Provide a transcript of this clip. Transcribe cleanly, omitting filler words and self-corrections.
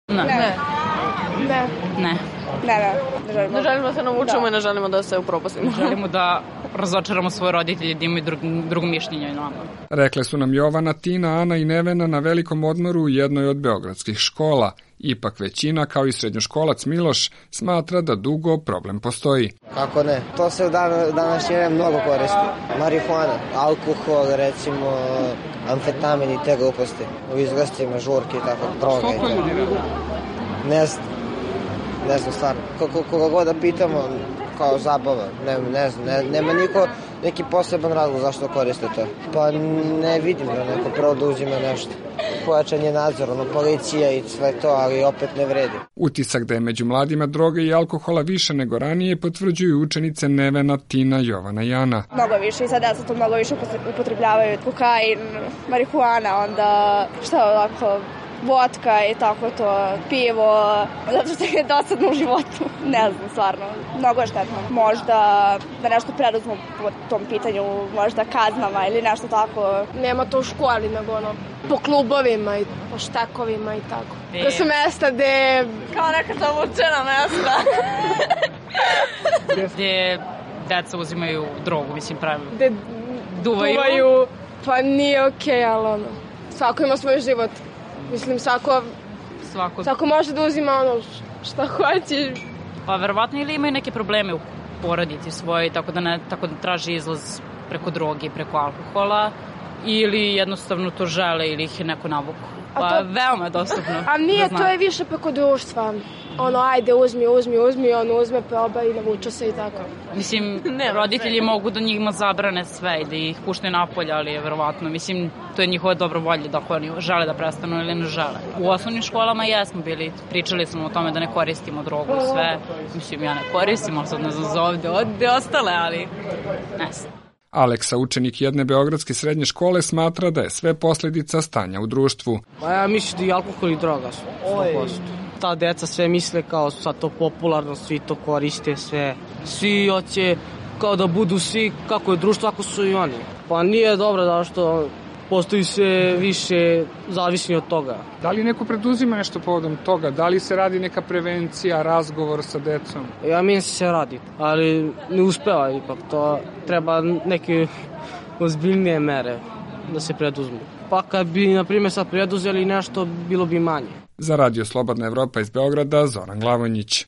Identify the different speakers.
Speaker 1: Ne.
Speaker 2: Ne želimo da se navučemo i ne želimo da se upropastimo.
Speaker 1: Želimo da razočaramo svoje roditelje, da imaju drugo mišljenje i nama.
Speaker 3: Rekle su nam Jovana, Tina, Ana i Nevena na velikom odmoru u jednoj od beogradskih škola. Ipak većina, kao i srednjoškolac Miloš, smatra da dugo problem postoji.
Speaker 4: Kako ne? To se u današnje vreme mnogo koristi. Marihuana, alkohol, recimo, amfetamin i te gluposti. U izgostima, žurke i tako, droga i tako. Ne znam stvarno. Koga god da pitamo, kao zabava, ne znam, nema niko neki poseban razlog zašto koriste to. Pa ne vidim da neko pravo da uzima nešto. Pojačan je nadzor, policija i sve to, ali opet ne vredi.
Speaker 3: Utisak da je među mladima droga i alkohola više nego ranije potvrđuju učenice Nevena, Tina, Jovana i Ana.
Speaker 5: Mnogo više i sad deca to mnogo više upotrebljavaju. Kokain, marihuana, onda šta ovako, vodka i tako to, pivo, zato što je dosadno u životu. Ne znam, stvarno, mnogo je štetno. Možda da nešto preduzmu po tom pitanju, možda kaznama ili nešto tako.
Speaker 2: Nema to u školi, nego po klubovima i po štekovima i tako. To su mesta gde...
Speaker 5: Kao neka zavučena mesta.
Speaker 1: Gde deca uzimaju drogu, mislim, pravilno.
Speaker 2: Gde duvaju. Pa nije okej, ali svako ima svoj život. Mislim, svako može da uzima šta hoće.
Speaker 1: Pa verovatno ili imaju neke probleme u porodici svojoj, tako da traži izlaz preko droge, preko alkohola, ili jednostavno to žele ili ih je neko navuku. Pa veoma je dostupno.
Speaker 2: A nije, to je više preko društva. Ajde, uzmi, on uzme, proba i navuče se i tako.
Speaker 1: Mislim, roditelji mogu da njima zabrane sve i da ih puštaju napolje, ali je verovatno, mislim, to je njihova dobra volja da oni žele da prestanu ili ne žele. U osnovnim školama jesmo bili, pričali smo o tome da ne koristimo drogu i sve. Mislim, ja ne koristim, ali sad ne znam za ovde ostale, ali ne znam.
Speaker 3: Aleksa, učenik jedne beogradske srednje škole, smatra da je sve posljedica stanja u društvu.
Speaker 6: Pa ja mislim da i alkohol i droga su 100%. Ta deca sve misle kao sad to popularno, svi to koriste, sve. Svi hoće kao da budu svi kako je društvo, ako su i oni. Pa nije dobro da što postoji sve više zavisni od toga.
Speaker 3: Da li neko preduzima nešto povodom toga? Da li se radi neka prevencija, razgovor sa decom?
Speaker 6: Ja mislim se radi, ali ne uspeva ipak. To treba neke ozbiljnije mere da se preduzmu. Pa kad bi, na primjer, sad preduzeli nešto, bilo bi manje.
Speaker 3: Za Radio Slobodna Evropa iz Beograda, Zoran Glavonjić.